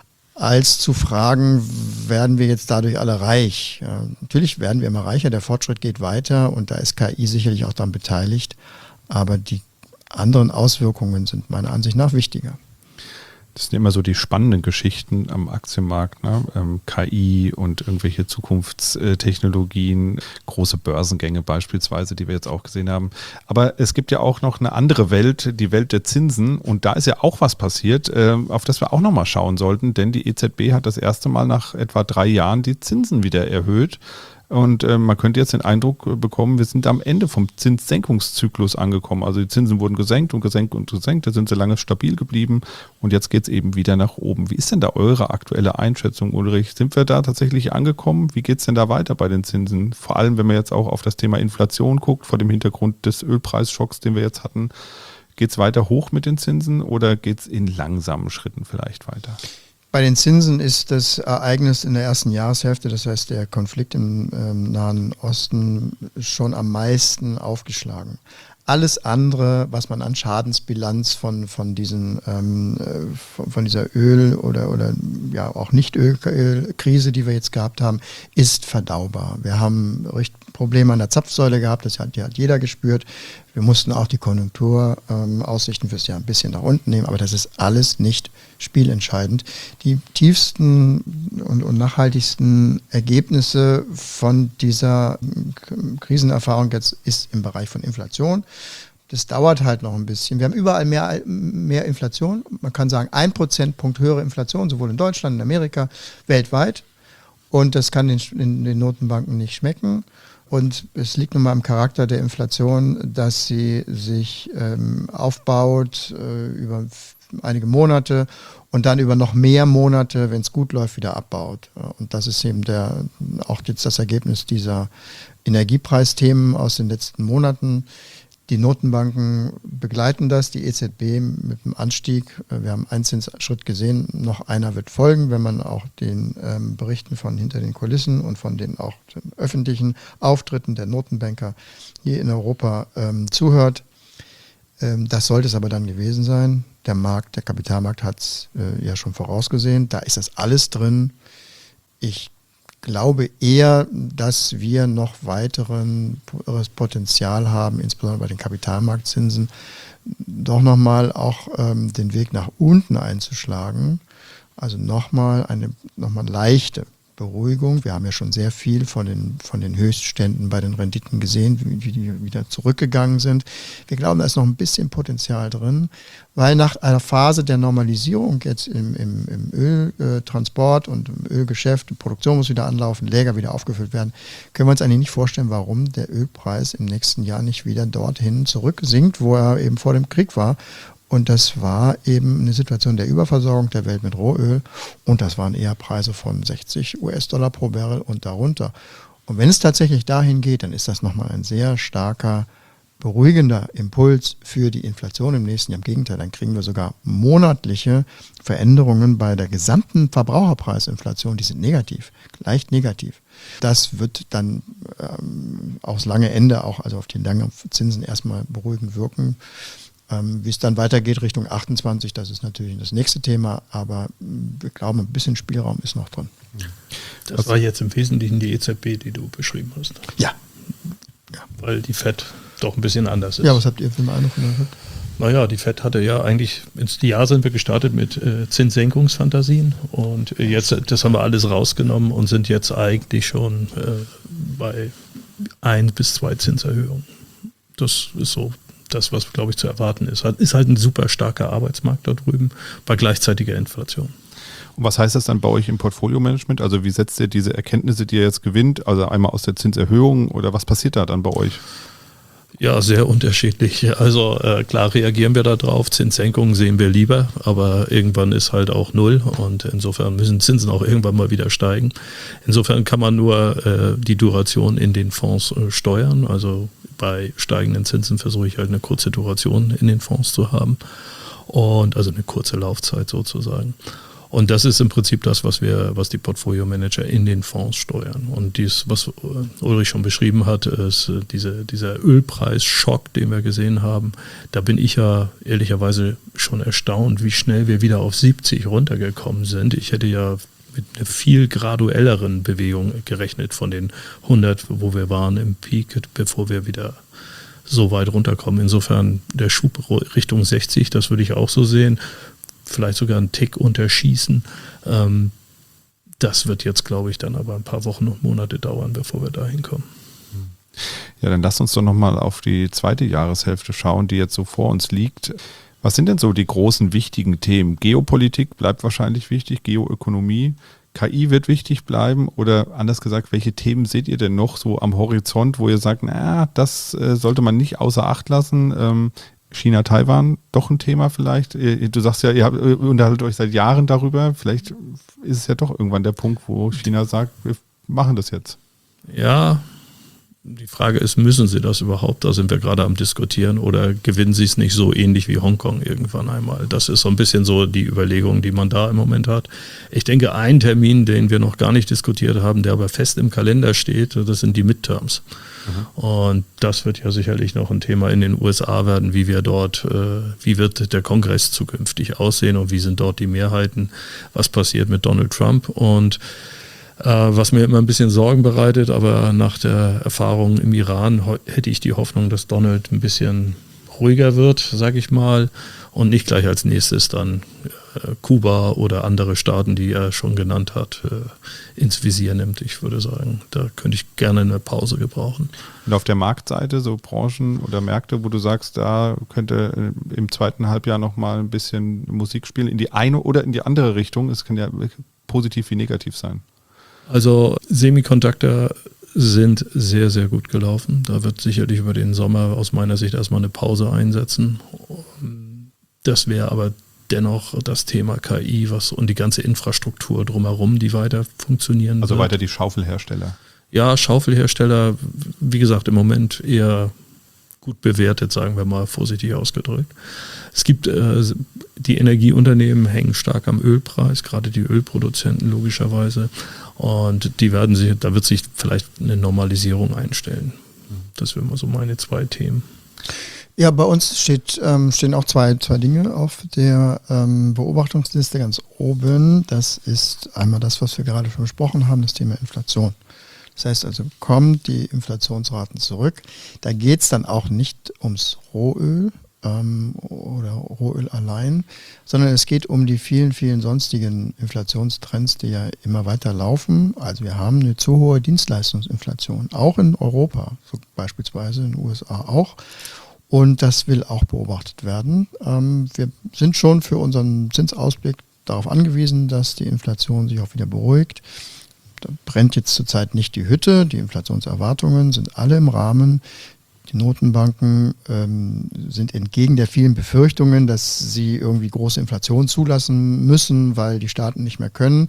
als zu fragen, werden wir jetzt dadurch alle reich? Ja, natürlich werden wir immer reicher, der Fortschritt geht weiter und da ist KI sicherlich auch daran beteiligt, aber die anderen Auswirkungen sind meiner Ansicht nach wichtiger. Das sind immer so die spannenden Geschichten am Aktienmarkt, ne? KI und irgendwelche Zukunftstechnologien, große Börsengänge beispielsweise, die wir jetzt auch gesehen haben. Aber es gibt ja auch noch eine andere Welt, die Welt der Zinsen. Und da ist ja auch was passiert, auf das wir auch nochmal schauen sollten. Denn die EZB hat das erste Mal nach etwa 3 Jahren die Zinsen wieder erhöht. Und man könnte jetzt den Eindruck bekommen, wir sind am Ende vom Zinssenkungszyklus angekommen. Also die Zinsen wurden gesenkt und gesenkt und gesenkt, da sind sie lange stabil geblieben und jetzt geht es eben wieder nach oben. Wie ist denn da eure aktuelle Einschätzung, Ulrich? Sind wir da tatsächlich angekommen? Wie geht es denn da weiter bei den Zinsen? Vor allem, wenn man jetzt auch auf das Thema Inflation guckt, vor dem Hintergrund des Ölpreisschocks, den wir jetzt hatten. Geht es weiter hoch mit den Zinsen oder geht es in langsamen Schritten vielleicht weiter? Bei den Zinsen ist das Ereignis in der ersten Jahreshälfte, das heißt der Konflikt im Nahen Osten, schon am meisten aufgeschlagen. Alles andere, was man an Schadensbilanz von dieser Öl- oder ja auch Nicht-Ölkrise, die wir jetzt gehabt haben, ist verdaubar. Wir haben Probleme an der Zapfsäule gehabt, die hat jeder gespürt. Wir mussten auch die Konjunkturaussichten fürs Jahr ein bisschen nach unten nehmen, aber das ist alles nicht spielentscheidend. Die tiefsten und nachhaltigsten Ergebnisse von dieser Krisenerfahrung jetzt ist im Bereich von Inflation. Das dauert halt noch ein bisschen. Wir haben überall mehr Inflation. Man kann sagen, 1 Prozentpunkt höhere Inflation, sowohl in Deutschland, in Amerika, weltweit. Und das kann den Notenbanken nicht schmecken. Und es liegt nun mal im Charakter der Inflation, dass sie sich aufbaut über einige Monate und dann über noch mehr Monate, wenn es gut läuft, wieder abbaut. Und das ist eben auch jetzt das Ergebnis dieser Energiepreisthemen aus den letzten Monaten. Die Notenbanken begleiten das, die EZB mit dem Anstieg. Wir haben einen Zinsschritt gesehen, noch einer wird folgen, wenn man auch den Berichten von hinter den Kulissen und von den auch den öffentlichen Auftritten der Notenbanker hier in Europa zuhört. Das sollte es aber dann gewesen sein. Der Kapitalmarkt hat es ja schon vorausgesehen. Da ist das alles drin. Ich glaube eher, dass wir noch weiteres Potenzial haben, insbesondere bei den Kapitalmarktzinsen, doch nochmal auch den Weg nach unten einzuschlagen. Also nochmal leichte Beruhigung. Wir haben ja schon sehr viel von den Höchstständen bei den Renditen gesehen, wie die wieder zurückgegangen sind. Wir glauben, da ist noch ein bisschen Potenzial drin, weil nach einer Phase der Normalisierung jetzt im Öltransport und im Ölgeschäft, die Produktion muss wieder anlaufen, Läger wieder aufgefüllt werden, können wir uns eigentlich nicht vorstellen, warum der Ölpreis im nächsten Jahr nicht wieder dorthin zurücksinkt, wo er eben vor dem Krieg war. Und das war eben eine Situation der Überversorgung der Welt mit Rohöl. Und das waren eher Preise von 60 US-Dollar pro Barrel und darunter. Und wenn es tatsächlich dahin geht, dann ist das nochmal ein sehr starker, beruhigender Impuls für die Inflation im nächsten Jahr. Im Gegenteil, dann kriegen wir sogar monatliche Veränderungen bei der gesamten Verbraucherpreisinflation. Die sind negativ, leicht negativ. Das wird dann aufs lange Ende auch, also auf die langen Zinsen erstmal beruhigend wirken. Wie es dann weitergeht Richtung 28, das ist natürlich das nächste Thema, aber wir glauben, ein bisschen Spielraum ist noch drin. Das war jetzt im Wesentlichen die EZB, die du beschrieben hast. Ja. Weil die FED doch ein bisschen anders ist. Ja, was habt ihr für eine Meinung von der FED? Naja, die FED hatte ja eigentlich, ins Jahr sind wir gestartet mit Zinssenkungsfantasien und jetzt, das haben wir alles rausgenommen und sind jetzt eigentlich schon bei 1 bis 2 Zinserhöhungen. Das ist so das, was, glaube ich, zu erwarten ist. Ist halt ein super starker Arbeitsmarkt da drüben bei gleichzeitiger Inflation. Und was heißt das dann bei euch im Portfolio-Management? Also wie setzt ihr diese Erkenntnisse, die ihr jetzt gewinnt, also einmal aus der Zinserhöhung oder was passiert da dann bei euch? Ja, sehr unterschiedlich. Also klar reagieren wir da drauf. Zinssenkungen sehen wir lieber, aber irgendwann ist halt auch null und insofern müssen Zinsen auch irgendwann mal wieder steigen. Insofern kann man nur die Duration in den Fonds steuern. Also bei steigenden Zinsen versuche ich halt eine kurze Duration in den Fonds zu haben und also eine kurze Laufzeit sozusagen. Und das ist im Prinzip das, was die Portfolio-Manager in den Fonds steuern. Und dies, was Ulrich schon beschrieben hat, ist dieser Ölpreisschock, den wir gesehen haben. Da bin ich ja ehrlicherweise schon erstaunt, wie schnell wir wieder auf 70 runtergekommen sind. Ich hätte ja mit einer viel graduelleren Bewegung gerechnet von den 100, wo wir waren im Peak, bevor wir wieder so weit runterkommen. Insofern der Schub Richtung 60, das würde ich auch so sehen. Vielleicht sogar einen Tick unterschießen. Das wird jetzt, glaube ich, dann aber ein paar Wochen und Monate dauern, bevor wir da hinkommen. Ja, dann lasst uns doch nochmal auf die zweite Jahreshälfte schauen, die jetzt so vor uns liegt. Was sind denn so die großen, wichtigen Themen? Geopolitik bleibt wahrscheinlich wichtig, Geoökonomie. KI wird wichtig bleiben oder anders gesagt, welche Themen seht ihr denn noch so am Horizont, wo ihr sagt, das sollte man nicht außer Acht lassen? China, Taiwan, doch ein Thema vielleicht? Du sagst ja, ihr unterhaltet euch seit Jahren darüber. Vielleicht ist es ja doch irgendwann der Punkt, wo China sagt, wir machen das jetzt. Ja, die Frage ist, müssen sie das überhaupt? Da sind wir gerade am Diskutieren oder gewinnen sie es nicht so ähnlich wie Hongkong irgendwann einmal? Das ist so ein bisschen so die Überlegung, die man da im Moment hat. Ich denke, ein Termin, den wir noch gar nicht diskutiert haben, der aber fest im Kalender steht, das sind die Midterms. Und das wird ja sicherlich noch ein Thema in den USA werden, wie wird der Kongress zukünftig aussehen und wie sind dort die Mehrheiten, was passiert mit Donald Trump und was mir immer ein bisschen Sorgen bereitet, aber nach der Erfahrung im Iran hätte ich die Hoffnung, dass Donald ein bisschen ruhiger wird, sage ich mal, und nicht gleich als nächstes dann Kuba oder andere Staaten, die er schon genannt hat, ins Visier nimmt. Ich würde sagen, da könnte ich gerne eine Pause gebrauchen. Und auf der Marktseite, so Branchen oder Märkte, wo du sagst, da könnte im zweiten Halbjahr nochmal ein bisschen Musik spielen, in die eine oder in die andere Richtung. Es kann ja positiv wie negativ sein. Also Semiconductor sind sehr, sehr gut gelaufen. Da wird sicherlich über den Sommer aus meiner Sicht erstmal eine Pause einsetzen. Das wäre aber dennoch das Thema KI und die ganze Infrastruktur drumherum, die weiter funktionieren Also wird. weiter die Schaufelhersteller. Ja, Schaufelhersteller, wie gesagt, im Moment eher gut bewertet, sagen wir mal vorsichtig ausgedrückt. Es gibt die Energieunternehmen hängen stark am Ölpreis, gerade die Ölproduzenten logischerweise. Und da wird sich vielleicht eine Normalisierung einstellen. Das wären mal so meine 2 Themen. Ja, bei uns stehen auch zwei Dinge auf der Beobachtungsliste ganz oben. Das ist einmal das, was wir gerade schon besprochen haben, das Thema Inflation. Das heißt also, kommen die Inflationsraten zurück. Da geht es dann auch nicht ums Rohöl oder Rohöl allein, sondern es geht um die vielen, vielen sonstigen Inflationstrends, die ja immer weiter laufen. Also wir haben eine zu hohe Dienstleistungsinflation, auch in Europa, so beispielsweise in den USA auch. Und das will auch beobachtet werden. Wir sind schon für unseren Zinsausblick darauf angewiesen, dass die Inflation sich auch wieder beruhigt. Da brennt jetzt zurzeit nicht die Hütte. Die Inflationserwartungen sind alle im Rahmen. Die Notenbanken sind entgegen der vielen Befürchtungen, dass sie irgendwie große Inflation zulassen müssen, weil die Staaten nicht mehr können,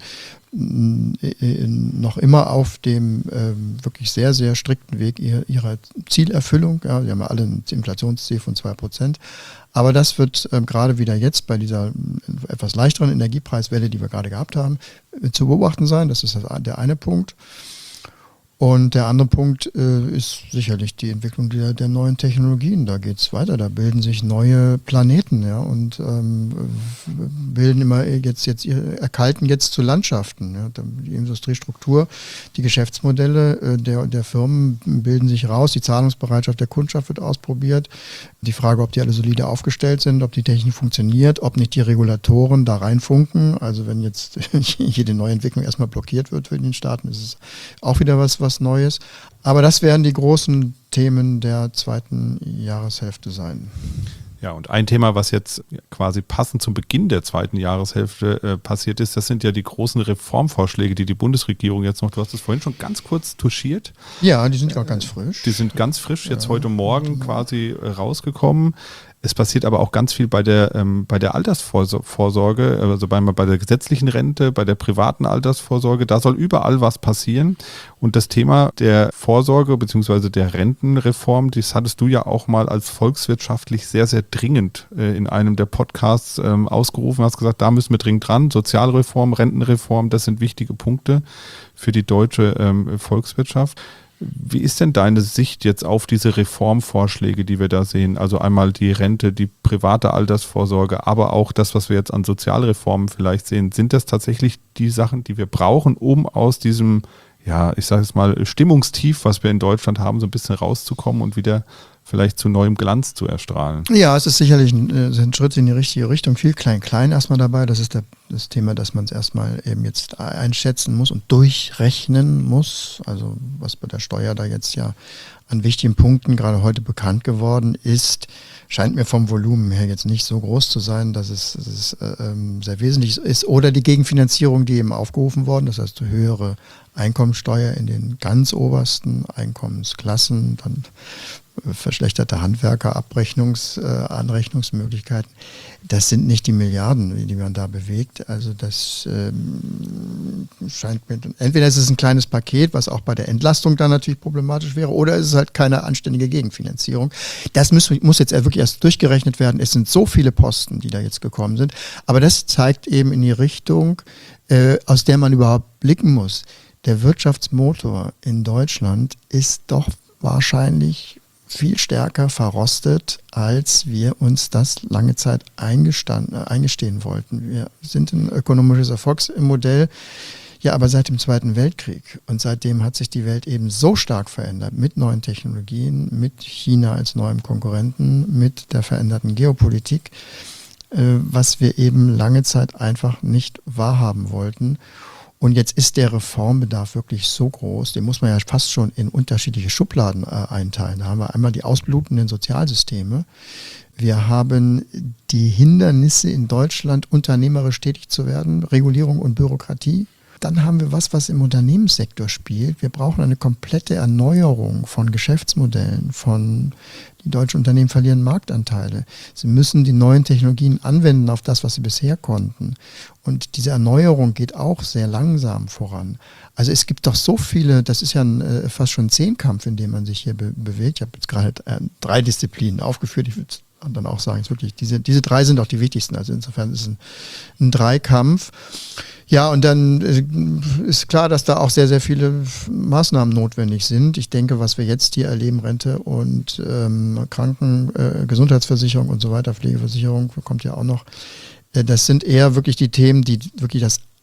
noch immer auf dem wirklich sehr, sehr strikten Weg ihrer Zielerfüllung. Ja, sie haben ja alle ein Inflationsziel von 2%. Aber das wird gerade wieder jetzt bei dieser etwas leichteren Energiepreiswelle, die wir gerade gehabt haben, zu beobachten sein. Das ist der eine Punkt. Und der andere Punkt ist sicherlich die Entwicklung der neuen Technologien. Da geht es weiter, da bilden sich neue Planeten, ja, und bilden immer erkalten jetzt zu Landschaften. Ja. Die Industriestruktur, die Geschäftsmodelle der Firmen bilden sich raus, die Zahlungsbereitschaft der Kundschaft wird ausprobiert. Die Frage, ob die alle solide aufgestellt sind, ob die Technik funktioniert, ob nicht die Regulatoren da reinfunken. Also wenn jetzt jede Neuentwicklung erstmal blockiert wird für den Staaten, ist es auch wieder was Neues. Aber das werden die großen Themen der zweiten Jahreshälfte sein. Ja, und ein Thema, was jetzt quasi passend zum Beginn der zweiten Jahreshälfte passiert ist, das sind ja die großen Reformvorschläge, die Bundesregierung jetzt noch, du hast es vorhin schon ganz kurz touchiert. Ja, die sind auch ganz frisch. Die sind ganz frisch, jetzt heute Morgen quasi rausgekommen. Es passiert aber auch ganz viel bei der Altersvorsorge, also bei der gesetzlichen Rente, bei der privaten Altersvorsorge. Da soll überall was passieren. Und das Thema der Vorsorge bzw. der Rentenreform, das hattest du ja auch mal als volkswirtschaftlich sehr, sehr dringend in einem der Podcasts ausgerufen. Hast gesagt, da müssen wir dringend dran. Sozialreform, Rentenreform, das sind wichtige Punkte für die deutsche Volkswirtschaft. Wie ist denn deine Sicht jetzt auf diese Reformvorschläge, die wir da sehen? Also einmal die Rente, die private Altersvorsorge, aber auch das, was wir jetzt an Sozialreformen vielleicht sehen. Sind das tatsächlich die Sachen, die wir brauchen, um aus diesem, ja, ich sage es mal, Stimmungstief, was wir in Deutschland haben, so ein bisschen rauszukommen und wieder vielleicht zu neuem Glanz zu erstrahlen? Ja, es ist sicherlich ein Schritt in die richtige Richtung. Viel klein erstmal dabei. Das ist das Thema, dass man es erstmal eben jetzt einschätzen muss und durchrechnen muss. Also was bei der Steuer da jetzt ja an wichtigen Punkten gerade heute bekannt geworden ist, scheint mir vom Volumen her jetzt nicht so groß zu sein, dass es sehr wesentlich ist. Oder die Gegenfinanzierung, die eben aufgerufen worden, das heißt höhere Einkommensteuer in den ganz obersten Einkommensklassen, dann verschlechterte Anrechnungsmöglichkeiten. Das sind nicht die Milliarden, die man da bewegt. Also das scheint mir, entweder ist es ein kleines Paket, was auch bei der Entlastung dann natürlich problematisch wäre, oder ist es halt keine anständige Gegenfinanzierung. Das muss jetzt wirklich erst durchgerechnet werden. Es sind so viele Posten, die da jetzt gekommen sind. Aber das zeigt eben in die Richtung, aus der man überhaupt blicken muss. Der Wirtschaftsmotor in Deutschland ist doch wahrscheinlich viel stärker verrostet, als wir uns das lange Zeit eingestehen wollten. Wir sind ein ökonomisches Erfolgsmodell, ja, aber seit dem Zweiten Weltkrieg. Und seitdem hat sich die Welt eben so stark verändert mit neuen Technologien, mit China als neuem Konkurrenten, mit der veränderten Geopolitik, was wir eben lange Zeit einfach nicht wahrhaben wollten. Und jetzt ist der Reformbedarf wirklich so groß, den muss man ja fast schon in unterschiedliche Schubladen einteilen. Da haben wir einmal die ausblutenden Sozialsysteme. Wir haben die Hindernisse in Deutschland, unternehmerisch tätig zu werden, Regulierung und Bürokratie. Dann haben wir was im Unternehmenssektor spielt. Wir brauchen eine komplette Erneuerung von Geschäftsmodellen, die deutschen Unternehmen verlieren Marktanteile. Sie müssen die neuen Technologien anwenden auf das, was sie bisher konnten. Und diese Erneuerung geht auch sehr langsam voran. Also es gibt doch so viele, das ist ja fast schon ein Zehnkampf, in dem man sich hier bewegt. Ich habe jetzt gerade 3 Disziplinen aufgeführt. Ich würde dann auch sagen, es wirklich, diese 3 sind auch die wichtigsten. Also insofern ist es ein Dreikampf. Ja, und dann ist klar, dass da auch sehr, sehr viele Maßnahmen notwendig sind. Ich denke, was wir jetzt hier erleben, Rente und Gesundheitsversicherung und so weiter, Pflegeversicherung kommt ja auch noch. Das sind eher wirklich die Themen, die wirklich das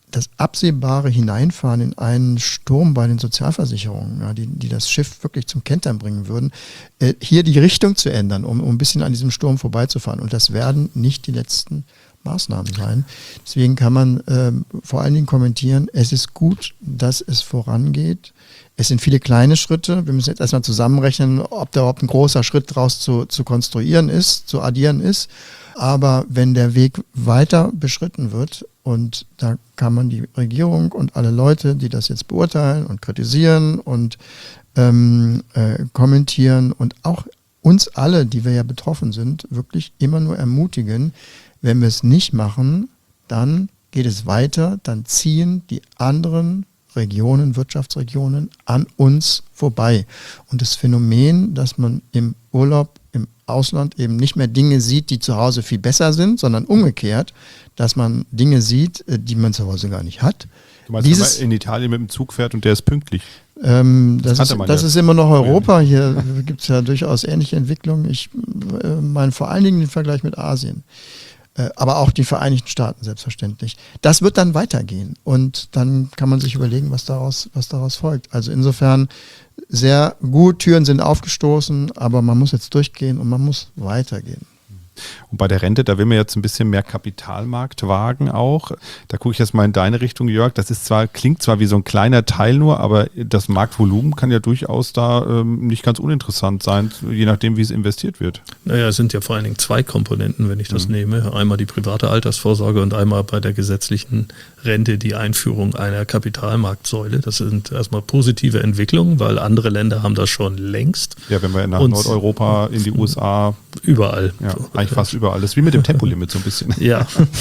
das absehbare Hineinfahren in einen Sturm bei den Sozialversicherungen, ja, die das Schiff wirklich zum Kentern bringen würden, hier die Richtung zu ändern, um ein bisschen an diesem Sturm vorbeizufahren. Und das werden nicht die letzten Maßnahmen sein. Deswegen kann man vor allen Dingen kommentieren, es ist gut, dass es vorangeht. Es sind viele kleine Schritte. Wir müssen jetzt erstmal zusammenrechnen, ob da überhaupt ein großer Schritt draus zu konstruieren ist, zu addieren ist. Aber wenn der Weg weiter beschritten wird, und da kann man die Regierung und alle Leute, die das jetzt beurteilen und kritisieren und kommentieren und auch uns alle, die wir ja betroffen sind, wirklich immer nur ermutigen, wenn wir es nicht machen, dann geht es weiter, dann ziehen die anderen Regionen, Wirtschaftsregionen an uns vorbei. Und das Phänomen, dass man im Urlaub, im Ausland eben nicht mehr Dinge sieht, die zu Hause viel besser sind, sondern umgekehrt, dass man Dinge sieht, die man zu Hause gar nicht hat. Du meinst, wenn man in Italien mit dem Zug fährt und der ist pünktlich? Das ist immer noch Europa. Hier gibt es ja durchaus ähnliche Entwicklungen. Ich meine vor allen Dingen den Vergleich mit Asien. Aber auch die Vereinigten Staaten selbstverständlich. Das wird dann weitergehen und dann kann man sich überlegen, was daraus folgt. Also insofern sehr gut, Türen sind aufgestoßen, aber man muss jetzt durchgehen und man muss weitergehen. Und bei der Rente, da will man jetzt ein bisschen mehr Kapitalmarkt wagen auch. Da gucke ich jetzt mal in deine Richtung, Jörg. Das ist klingt zwar wie so ein kleiner Teil nur, aber das Marktvolumen kann ja durchaus da nicht ganz uninteressant sein, je nachdem, wie es investiert wird. Naja, es sind ja vor allen Dingen zwei Komponenten, wenn ich das nehme. Einmal die private Altersvorsorge und einmal bei der gesetzlichen Rente die Einführung einer Kapitalmarktsäule. Das sind erstmal positive Entwicklungen, weil andere Länder haben das schon längst. Ja, wenn wir nach Nordeuropa, in die USA. Überall. Ja, eigentlich fast überall. Das ist wie mit dem Tempolimit so ein bisschen. Ja,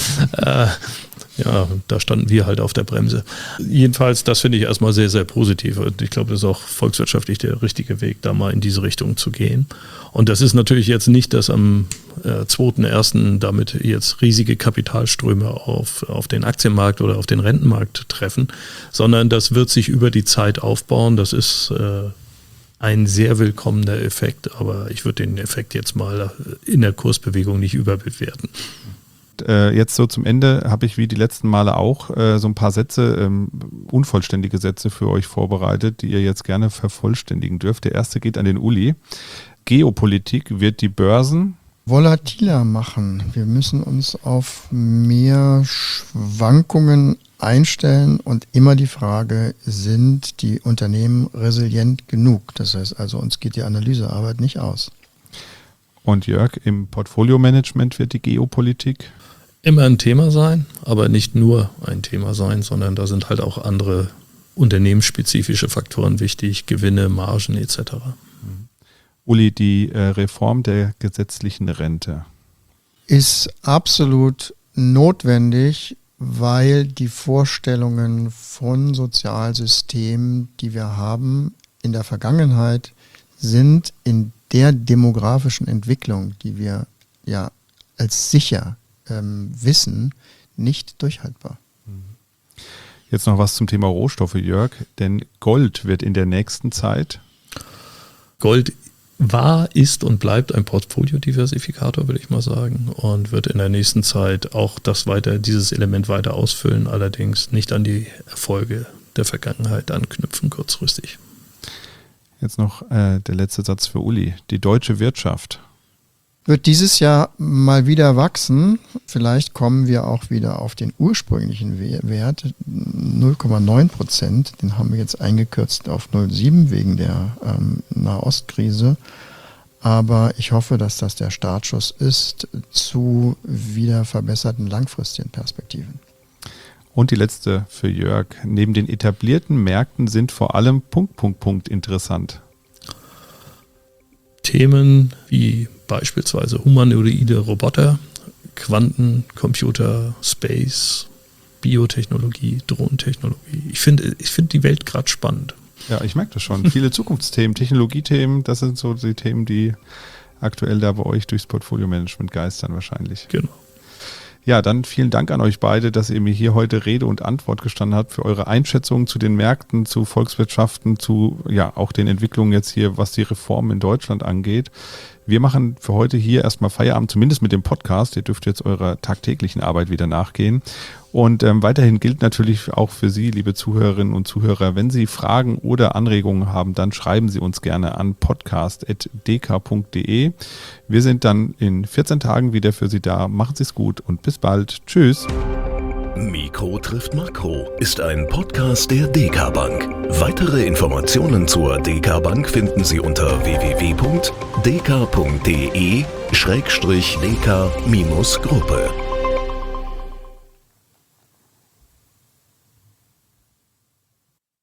ja, da standen wir halt auf der Bremse. Jedenfalls, das finde ich erstmal sehr, sehr positiv. Und ich glaube, das ist auch volkswirtschaftlich der richtige Weg, da mal in diese Richtung zu gehen. Und das ist natürlich jetzt nicht, dass am 2.1. damit jetzt riesige Kapitalströme auf den Aktienmarkt oder auf den Rentenmarkt treffen, sondern das wird sich über die Zeit aufbauen. Das ist ein sehr willkommener Effekt, aber ich würde den Effekt jetzt mal in der Kursbewegung nicht überbewerten. Jetzt so zum Ende habe ich wie die letzten Male auch so ein paar Sätze, unvollständige Sätze für euch vorbereitet, die ihr jetzt gerne vervollständigen dürft. Der erste geht an den Uli. Geopolitik wird die Börsen volatiler machen. Wir müssen uns auf mehr Schwankungen einstellen und immer die Frage, sind die Unternehmen resilient genug? Das heißt also, uns geht die Analysearbeit nicht aus. Und Jörg, im Portfolio-Management wird die Geopolitik immer ein Thema sein, aber nicht nur ein Thema sein, sondern da sind halt auch andere unternehmensspezifische Faktoren wichtig, Gewinne, Margen etc. Uli, die Reform der gesetzlichen Rente ist absolut notwendig, weil die Vorstellungen von Sozialsystemen, die wir haben in der Vergangenheit, sind in der demografischen Entwicklung, die wir ja als sicher wissen, nicht durchhaltbar. Jetzt noch was zum Thema Rohstoffe, Jörg, denn Gold wird in der nächsten Zeit... Gold war, ist und bleibt ein Portfoliodiversifikator, würde ich mal sagen, und wird in der nächsten Zeit auch dieses Element weiter ausfüllen, allerdings nicht an die Erfolge der Vergangenheit anknüpfen, kurzfristig. Jetzt noch der letzte Satz für Uli. Die deutsche Wirtschaft wird dieses Jahr mal wieder wachsen. Vielleicht kommen wir auch wieder auf den ursprünglichen Wert, 0,9%. Den haben wir jetzt eingekürzt auf 0,7 wegen der Nahostkrise. Aber ich hoffe, dass das der Startschuss ist zu wieder verbesserten langfristigen Perspektiven. Und die letzte für Jörg. Neben den etablierten Märkten sind vor allem ... interessant. Themen wie beispielsweise humanoide Roboter, Quantencomputer, Space, Biotechnologie, Drohnentechnologie. Ich finde die Welt gerade spannend. Ja, ich merke das schon. Viele Zukunftsthemen, Technologiethemen, das sind so die Themen, die aktuell da bei euch durchs Portfolio-Management geistern wahrscheinlich. Genau. Ja, dann vielen Dank an euch beide, dass ihr mir hier heute Rede und Antwort gestanden habt für eure Einschätzungen zu den Märkten, zu Volkswirtschaften, zu ja auch den Entwicklungen jetzt hier, was die Reformen in Deutschland angeht. Wir machen für heute hier erstmal Feierabend, zumindest mit dem Podcast. Ihr dürft jetzt eurer tagtäglichen Arbeit wieder nachgehen. Und weiterhin gilt natürlich auch für Sie, liebe Zuhörerinnen und Zuhörer, wenn Sie Fragen oder Anregungen haben, dann schreiben Sie uns gerne an podcast.dk.de. Wir sind dann in 14 Tagen wieder für Sie da. Machen Sie es gut und bis bald. Tschüss. Mikro trifft Makro ist ein Podcast der DK Bank. Weitere Informationen zur DK Bank finden Sie unter www.dk.de/dk-gruppe.